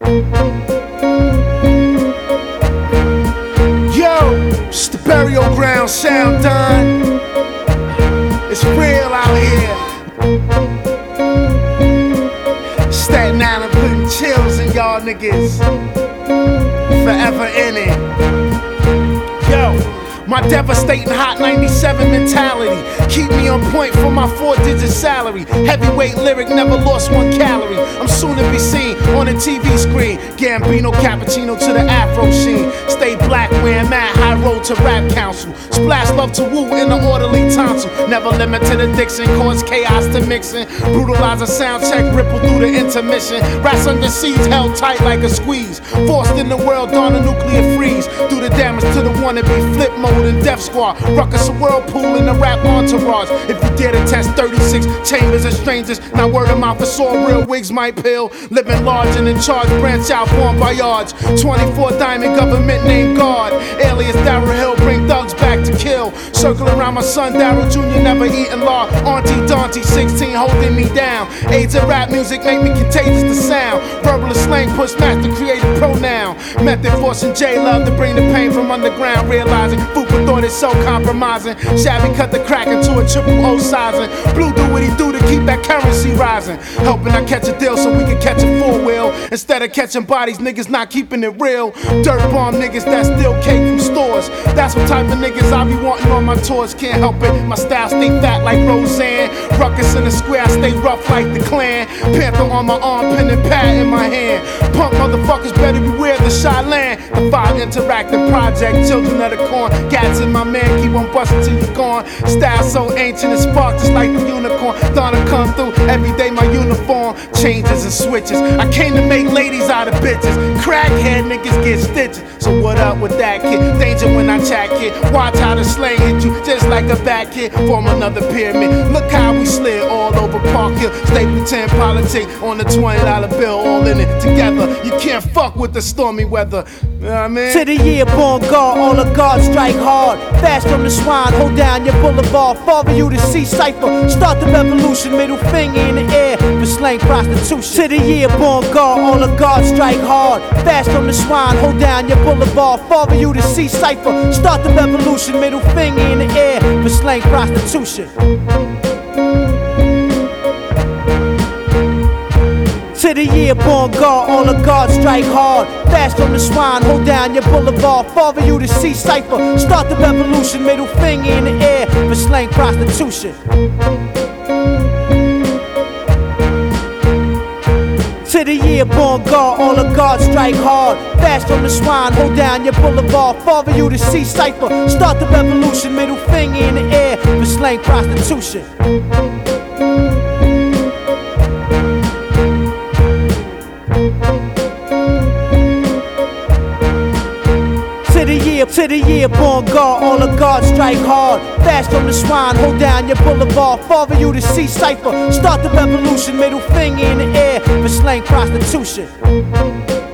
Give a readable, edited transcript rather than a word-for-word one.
Yo, it's the burial ground sound done. It's real out here. Staten Island putting chills in y'all niggas. Forever in it. Yo. My devastating hot 97 mentality keep me on point for my 4-digit salary. Heavyweight lyric, never lost 1 calorie. I'm soon to be seen on the TV screen. Gambino, Cappuccino to the Afro sheen. Stay black where I'm at, high road to rap council. Splash love to woo in the orderly tonsil. Never limit to the diction, cause chaos to mixing. Brutalize a sound check, ripple through the intermission. Rats under siege, held tight like a squeeze. Forced in the world, dawn a nuclear freeze. Do the damage to the wannabe flip mode and Death Squad. Ruckus a whirlpool in the rap entourage. If you dare to test 36 chambers of strangers, not word of mouth for sore real wigs might pill. Living large and in charge, branch out, born by yards. 24 diamond government named guard. Alias Darryl Hill, bring thugs back to kill. Circle around my son Darryl Jr. never eating law. Auntie Dante 16 holding me down. AIDS of rap music make me contagious to sound. Verbal and slang push match the creative pronoun. Method forcing J-Love to bring the pain from underground. Realizing Fupa thought it's so compromising. Shabby cut the crack into a triple O sizing. Blue do what he do to keep that currency rising. Helping I catch a deal so we can catch a 4-wheel. Instead of catching bodies, niggas not keeping it real. Dirt bomb niggas that steal cake from stores. That's what type of niggas I be wanting on my tours. Can't help it, my style stay fat like Roseanne. Ruckus in the square, I stay rough like the Klan. Panther on my arm, pen and pad in my hand. Punk motherfuckers better beware the Shyland. The 5 interactive project, children of the corn. Gats in my man, keep on busting till you're gone. Style so ancient and spark just like the unicorn. Thought I come through every day, my uniform changes and switches. I came to make ladies out of bitches. Crackhead niggas get stitches. So what up with that kid? Danger when I chat kid. Watch how the slang hit you just like a back kid. Form another pyramid. Look how we slid all over Park Hill. Stapleton politics on the $20 bill, all in it together. You can't fuck with the stormy weather. You know what I mean? To the year born guard, all the guards strike hard. Fast from the swine, hold down your boulevard. Father you to see cipher, start the revolution. Middle finger in the air for slang prostitution. To the year born guard, all the guards strike hard. Fast from the swine, hold down your boulevard. Father you to see cipher, start the revolution. Middle finger in the air for slang prostitution. To the year born guard, all the guards strike hard. Fast from the swine, hold down your boulevard. Father you to see cipher, start the revolution. Middle finger in the air for slang prostitution. To the year born guard, all the guards strike hard. Fast from the swine, hold down your boulevard. Father you to see cipher, start the revolution. Middle finger in the air for slang prostitution. To the year born guard, all the guards strike hard. Fast from the swine, hold down your boulevard. Father you to see cipher, start the revolution. Middle finger in the air for slang prostitution.